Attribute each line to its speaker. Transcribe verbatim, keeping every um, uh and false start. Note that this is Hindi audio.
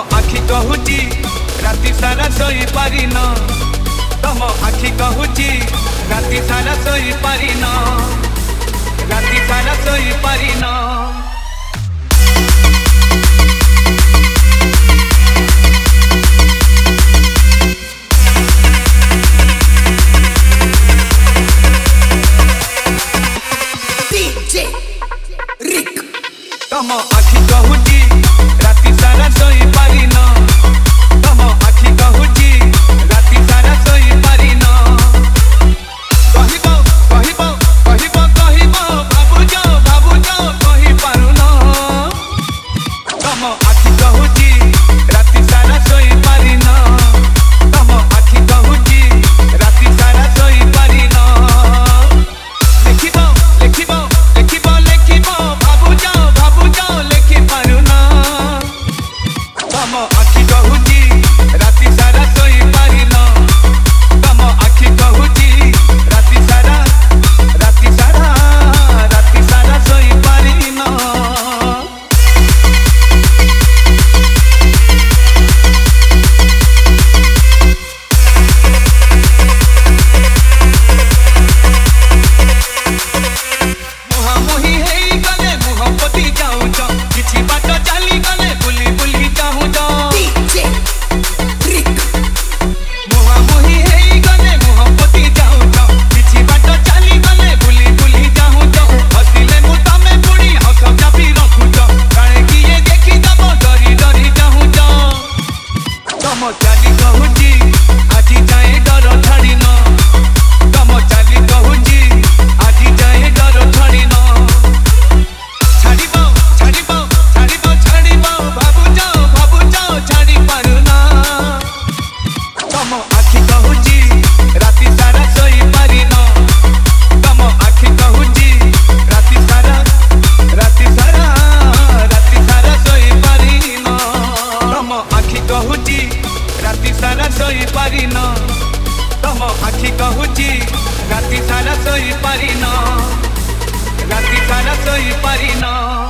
Speaker 1: आखि कहूची राति सारा सोई पारिन तम आखि कहूची राति सारा सोई पारिन राति सारा सोई पारिन तम आखि कहूची राति सारा सोई पारिन तम आखि कहूची राति सारा सोई पारिन कहिबो कहिबो कहिबो कहिबो भाबुज भाबुज कहि पारुन तम आखि कहूची राति सारा सोई पारिन तम आखि कहूची राति सारा सोई पारिन लेखिबो लेखिबो लेखिबो लेखिबो भाबुज तम आखि कहूची राति सारा सोई पारिन तम आखि कहूची राति सारा राति सारा राति सारा सोई पारिन मुहामुही हेई गले मुह पति जाऊच किछि बाट चली गले बुली बुली जाऊच मुहामुही हेई गले मुह पति जाऊच किछि बाट चली गले बुली बुली जाऊच हसिले मु तमे बुढ़ी हस चापी रखुच काहे किए देखि दब डरी डरी जाऊच तम चाली कहूची आजी जाए डर छाड़िन तम चाली कहूची आजी जाए डर छाड़िन छाड़िबो छाड़िबो छाड़िबो छाड़िबो भाबुज भाबुज छाड़ी पारुना तम आखि कहूची राति सारा सोई पारिन तम आखि कहूची राति सारा राति सारा राति सारा सोई पारिन तम आखि कहूची राति सारा सोई पारिन तम आखि कहूची राति सारा सोई पारिन राति सारा सोई पारिन।